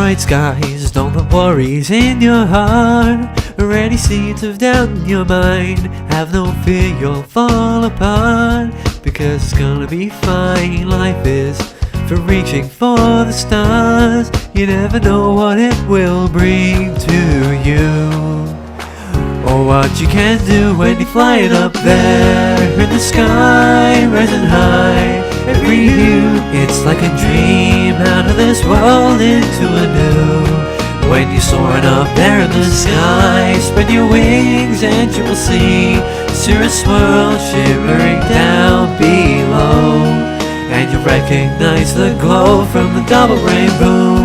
bright skies, don't let worries in your heart or any seeds of doubt in your mind. Have no fear you'll fall apart, because it's gonna be fine. Life is for reaching for the stars. You never know what it will bring to you, or what you can do when you're flying up there in the sky, rising high. Every view, it's like a dream, out of this world into a new. When you're soaring up there in the sky, spread your wings and you will see Cirrus world shimmering down below, and you recognize the glow from the double rainbow.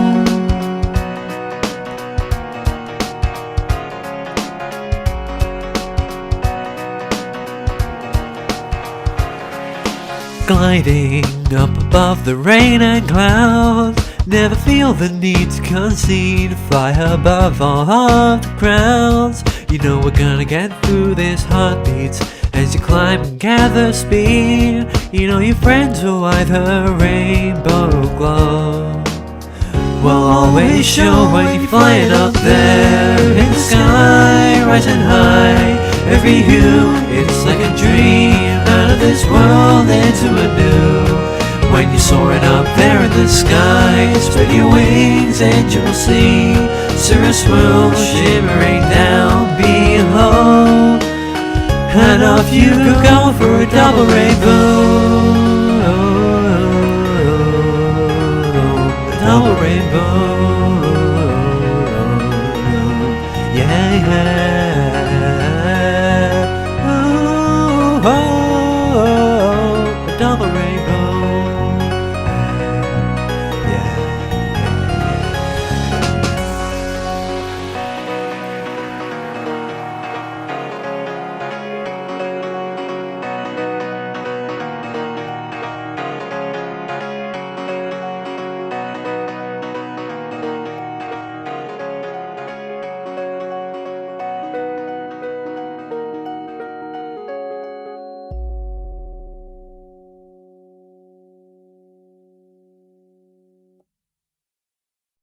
Gliding up above the rain and clouds, never feel the need to concede. Fly above all of the crowds. You know we're gonna get through this heartbeats as you climb and gather speed. You know your friends will ride the rainbow glow. Will always show when you're flying up there in the sky, rising high. Every hue, it's like a dream, out of this world into a new. When you're soaring up there in the sky, spread your wings and you'll see Cirrus world shimmering down below, and off you go for a double rainbow.